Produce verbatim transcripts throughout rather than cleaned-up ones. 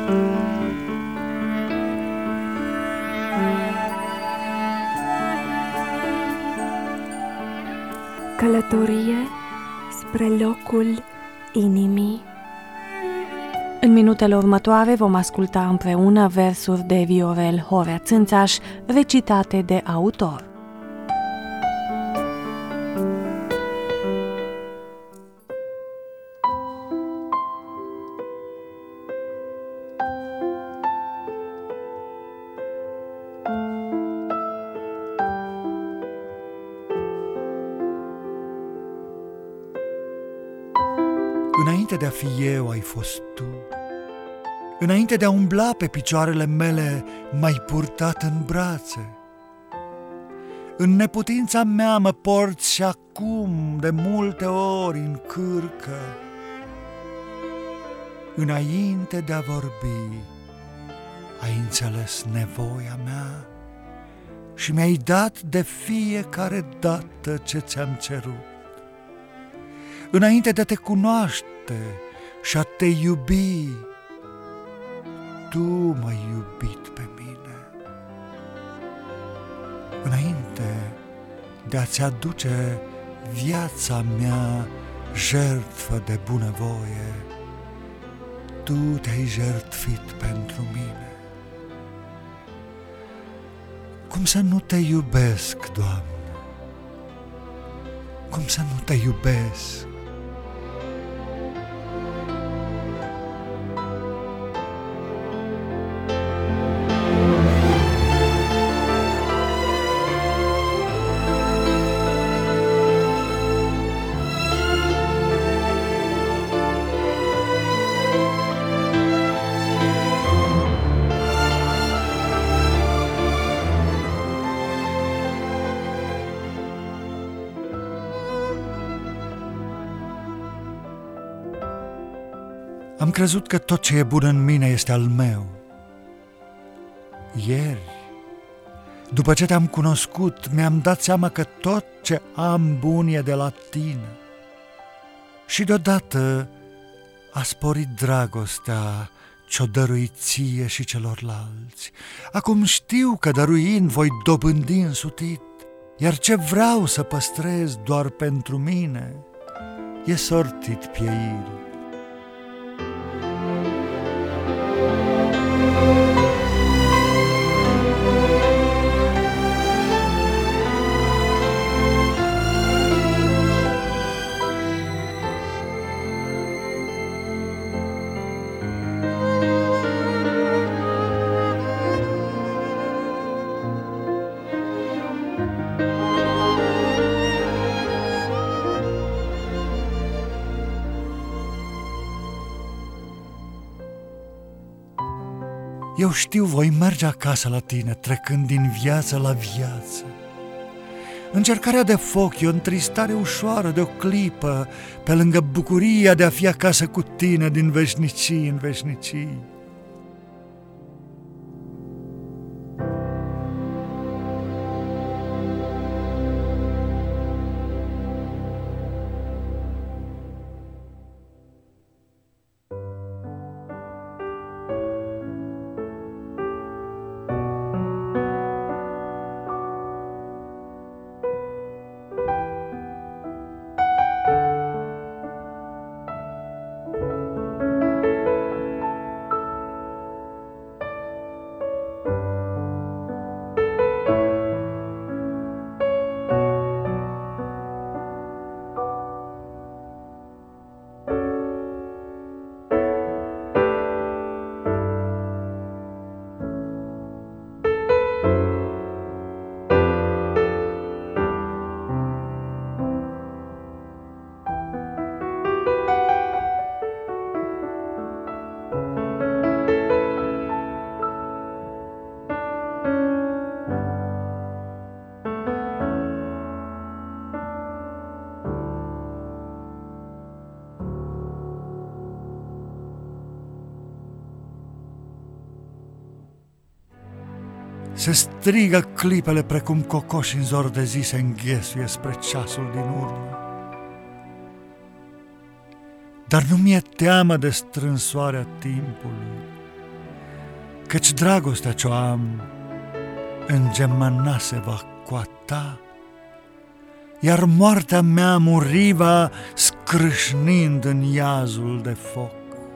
Călătorie spre locul inimii. În minutele următoare vom asculta împreună versuri de Viorel Horea Țânțaș, recitate de autor. Înainte de a fi eu, ai fost tu. Înainte de a umbla pe picioarele mele, m-ai purtat în brațe. În neputința mea mă porți și acum de multe ori în cârcă. Înainte de a vorbi, ai înțeles nevoia mea și mi-ai dat de fiecare dată ce ți-am cerut. Înainte de a te cunoaște și a te iubi, tu m-ai iubit pe mine. Înainte de a-ți aduce viața mea jertfă de bunăvoie, tu te-ai jertfit pentru mine. Cum să nu te iubesc, Doamne? Cum să nu te iubesc? Am crezut că tot ce e bun în mine este al meu. Ieri, după ce te-am cunoscut, mi-am dat seama că tot ce am bun e de la tine. Și deodată a sporit dragostea ce-o dărui ție și celorlalți. Acum știu că dăruind voi dobândi însutit, iar ce vreau să păstrez doar pentru mine e sortit pieirii. Eu știu, voi merge acasă la tine, trecând din viață la viață. Încercarea de foc e o întristare ușoară de o clipă, pe lângă bucuria de a fi acasă cu tine din veșnicii în veșnicii. Se strigă clipele precum cocoși în zor de zi se înghesuie spre ceasul din urmă. Dar nu mi-e teamă de strânsoarea timpului, căci dragostea ce-o am îngemăna se va coata, iar moartea mea muriva scrâșnind în iazul de foc.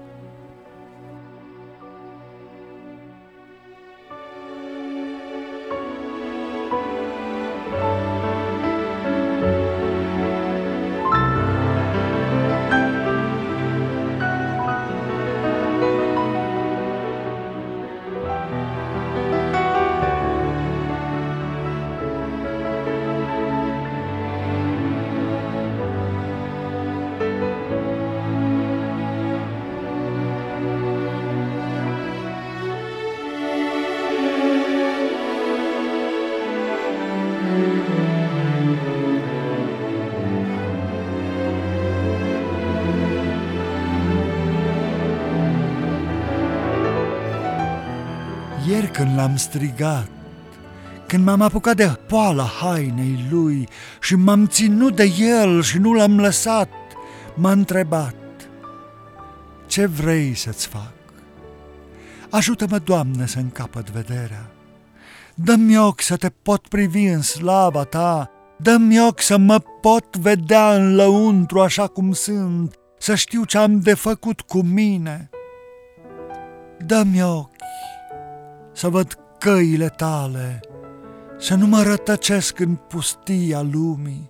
Ieri când l-am strigat, când m-am apucat de poala hainei lui și m-am ținut de el și nu l-am lăsat, m-a întrebat: ce vrei să-ți fac? Ajută-mă, Doamne, să încapăt vederea. Dă-mi ochi să te pot privi în slava ta, dă-mi ochi să mă pot vedea în lăuntru așa cum sunt, să știu ce am de făcut cu mine. Dă-mi ochi să văd căile tale, să nu mă rătăcesc în pustia lumii.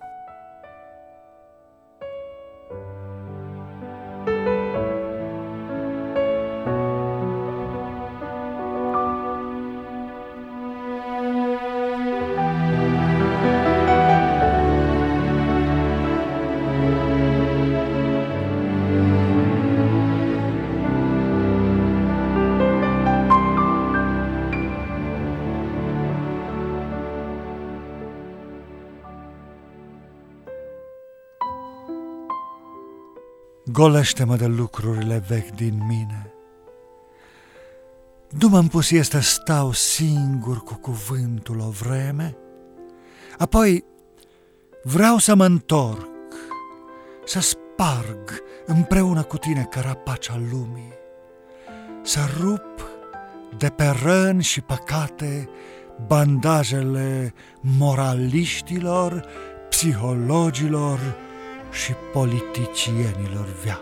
Golește-mă de lucrurile vechi din mine. Du-mă în pustie să stau singur cu cuvântul o vreme, apoi vreau să mă întorc, să sparg împreună cu tine cărapacea lumii, să rup de pe răni și păcate bandajele moraliștilor, psihologilor și politicienilor veacului.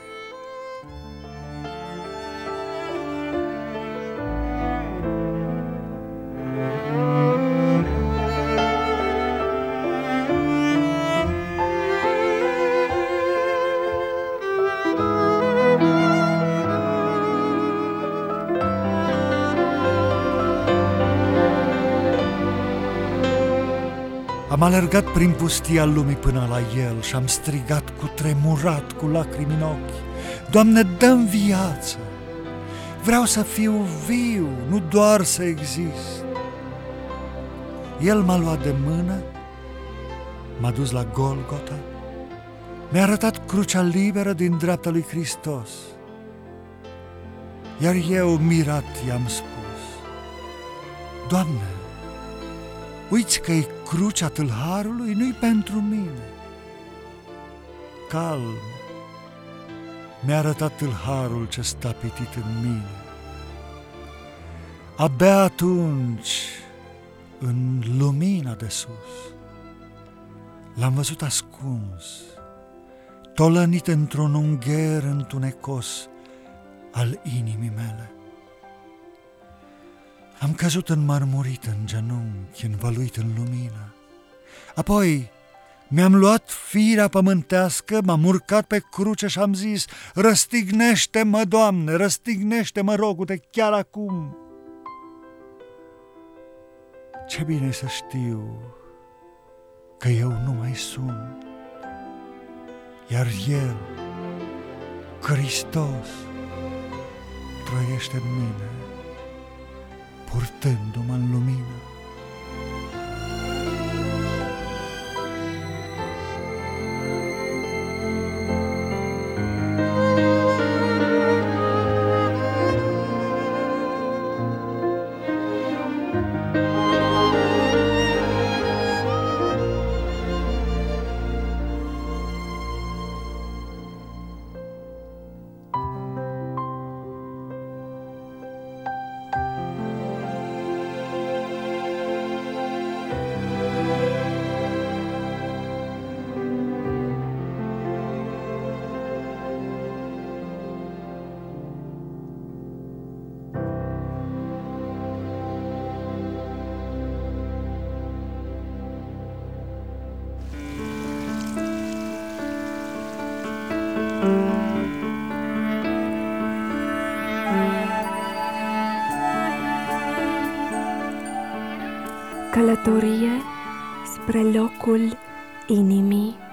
Am alergat prin pustia lumii până la el și am strigat cu tremurat, cu lacrimi în ochi: Doamne, dă-mi viață! Vreau să fiu viu, nu doar să exist. El m-a luat de mână, m-a dus la Golgota, mi-a arătat crucea liberă din dreapta lui Hristos. Iar eu, mirat, i-am spus: Doamne, uiți că-i crucea tâlharului, nu-i pentru mine. Calm, mi-a arătat tâlharul ce sta pitit în mine. Abia atunci, în lumina de sus, l-am văzut ascuns, tolănit într-un ungher întunecos al inimii mele. Am căzut înmărmurit în genunchi, învăluit în lumină. Apoi mi-am luat firea pământească, m-am urcat pe cruce și am zis: răstignește-mă, Doamne, răstignește-mă, rogu-te, chiar acum. Ce bine să știu că eu nu mai sunt, iar El, Hristos, trăiește în mine, purtându-mă în lumină. Călătorie spre locul inimii.